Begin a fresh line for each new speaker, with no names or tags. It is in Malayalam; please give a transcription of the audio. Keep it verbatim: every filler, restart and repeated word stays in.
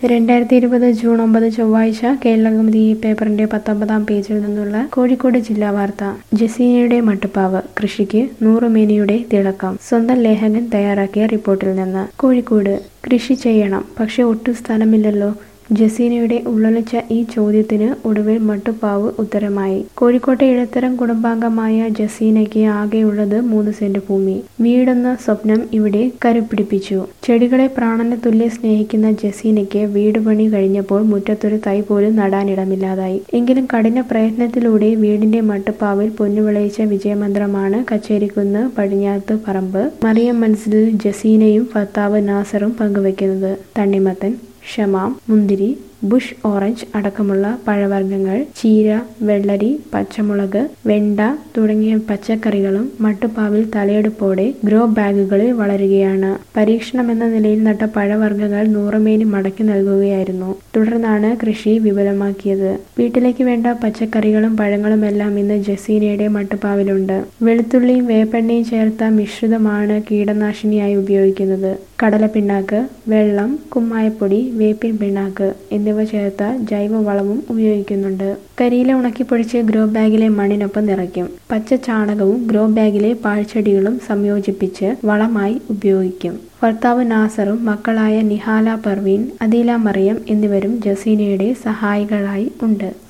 രണ്ടായിരത്തി ഇരുപത് ജൂൺ ഒമ്പത് ചൊവ്വാഴ്ച കേരളകൗമുദി ഈ പേപ്പറിന്റെ പത്തൊമ്പതാം പേജിൽ നിന്നുള്ള കോഴിക്കോട് ജില്ലാ വാർത്ത. ജസീനയുടെ മട്ടുപ്പാവ് കൃഷിക്ക് നൂറുമേനിയുടെ തിളക്കം. സ്വന്തം ലേഖകൻ തയ്യാറാക്കിയ റിപ്പോർട്ടിൽ നിന്ന്. കോഴിക്കോട് കൃഷി ചെയ്യണം, പക്ഷെ ഒട്ടും സ്ഥലമില്ലല്ലോ. ജസീനയുടെ ഉള്ളിച്ച ഈ ചോദ്യത്തിന് ഒടുവിൽ മട്ടുപ്പാവ് ഉത്തരമായി. കോഴിക്കോട്ടെ ഇടത്തരം കുടുംബാംഗമായ ജസീനയ്ക്ക് ആകെയുള്ളത് മൂന്ന് സെന്റ് ഭൂമി. വീടെന്ന സ്വപ്നം ഇവിടെ കരുപിടിപ്പിച്ചു. ചെടികളെ പ്രാണന് തുല്യം സ്നേഹിക്കുന്ന ജസീനയ്ക്ക് വീട് പണി കഴിഞ്ഞപ്പോൾ മുറ്റത്തൊരു തൈ പോലും നടാനിടമില്ലാതായി. എങ്കിലും കഠിന പ്രയത്നത്തിലൂടെ വീടിന്റെ മട്ടുപ്പാവിൽ പൊന്നുവിളയിച്ച വിജയമന്ത്രമാണ് കച്ചേരിക്കുന്ന് പടിഞ്ഞാത്ത് പറമ്പ് മറിയം മൻസിലിൽ ജസീനയും ഭർത്താവ് നാസറും പങ്കുവയ്ക്കുന്നത്. തണ്ണിമത്തൻ, ഷമാം, മുന്തിരി, ബുഷ് ഓറഞ്ച് അടക്കമുള്ള പഴവർഗ്ഗങ്ങൾ, ചീര, വെള്ളരി, പച്ചമുളക്, വെണ്ട തുടങ്ങിയ പച്ചക്കറികളും മട്ടുപ്പാവിൽ തലയെടുപ്പോടെ ഗ്രോ ബാഗുകളിൽ വളരുകയാണ്. പരീക്ഷണമെന്ന നിലയിൽ നട്ട പഴവർഗ്ഗങ്ങൾ നൂറുമേനി മടക്കി നൽകുകയായിരുന്നു. തുടർന്നാണ് കൃഷി വിപുലമാക്കിയത്. വീട്ടിലേക്ക് വേണ്ട പച്ചക്കറികളും പഴങ്ങളുമെല്ലാം ഇന്ന് ജസീനയുടെ മട്ടുപ്പാവിലുണ്ട്. വെളുത്തുള്ളിയും വേപ്പെണ്ണയും ചേർത്ത മിശ്രിതമാണ് കീടനാശിനിയായി ഉപയോഗിക്കുന്നത്. കടലപ്പിണ്ണാക്ക്, വെള്ളം, കുമ്മായപ്പൊടി, വേപ്പിൻ പിണ്ണാക്ക് എന്നിവ ചേർത്ത ജൈവവളവും ഉപയോഗിക്കുന്നുണ്ട്. കരിയില ഉണക്കിപ്പൊടിച്ച് ഗ്രോ ബാഗിലെ മണ്ണിനൊപ്പം നിറയ്ക്കും. പച്ച ചാണകവും ഗ്രോ ബാഗിലെ പാഴ്ചെടികളും സംയോജിപ്പിച്ച് വളമായി ഉപയോഗിക്കും. ഭർത്താവ് നാസറും മക്കളായ നിഹാല പർവീൻ, അദീല മറിയം എന്നിവരും ജസീനയുടെ സഹായികളായി ഉണ്ട്.